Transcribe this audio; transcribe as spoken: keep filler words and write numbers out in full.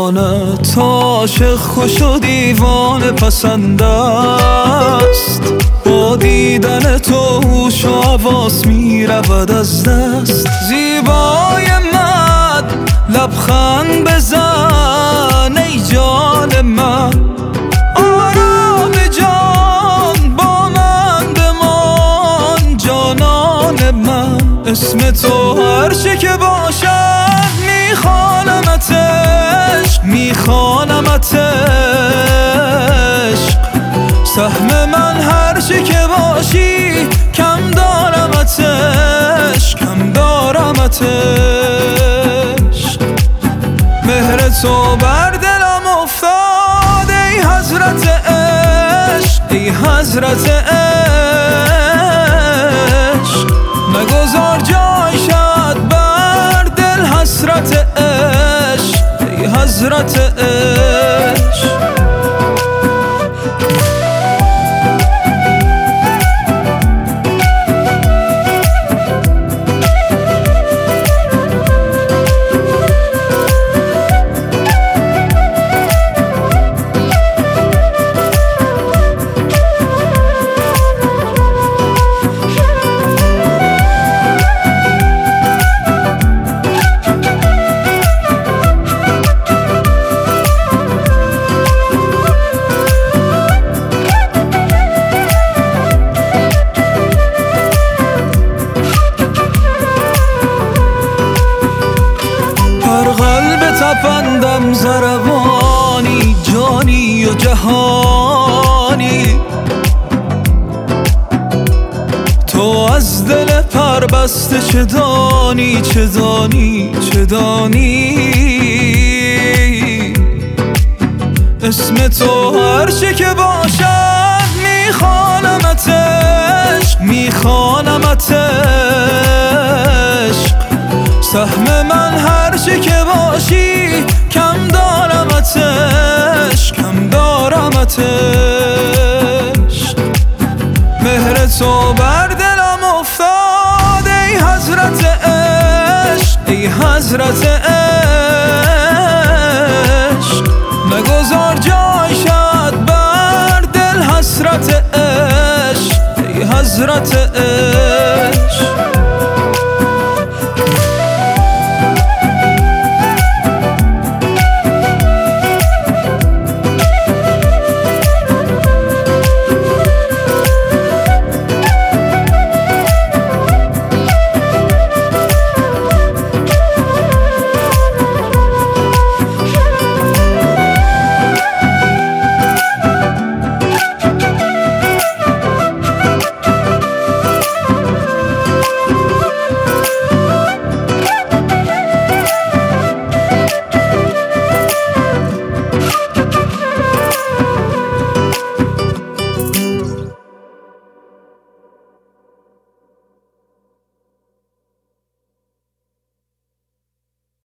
زبانت عاشق خوش و دیوانه پسند است. با دیدن تو هوش و حواس می رود از دست. زیبای من لبخند بزن ای جان من، آرام جان با من بمان جانان من. اسم تو هر چه که باشد میخوانمت عشق، میخوانمت عشق. سهم من هر چه که باشی کم دارمت عشق، کم دارمت عشق. مهر تو بر دلم افتاد ای حضرت عشق، ای حضرت عشق. نگذار جای شد بر دل حسرت عشق، ای حضرت عشق. تپندم زربانی جانی و جهانی. تو از دل پربسته چه دانی، چه دانی، چه دانی. اسم تو هر چه که باشد میخوانمت عشق، میخوانمت عشق. سهم من هر چه که باشی کم دارمت عشق، کم دارمت عشق. مهر تو بر دلم افتاد ای حضرت عشق، ای حضرت عشق. نگذار جای شد بر دل حسرت عشق، ای حضرت عشق.